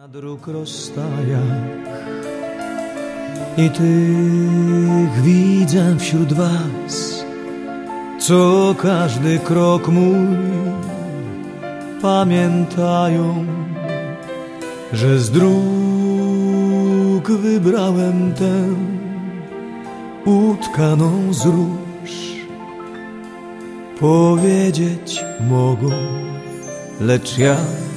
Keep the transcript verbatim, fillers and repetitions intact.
Na dróg rozstajach i tych widzę wśród was, co każdy krok mój pamiętają, że z dróg wybrałem tę utkaną z róż. Powiedzieć mogą, lecz ja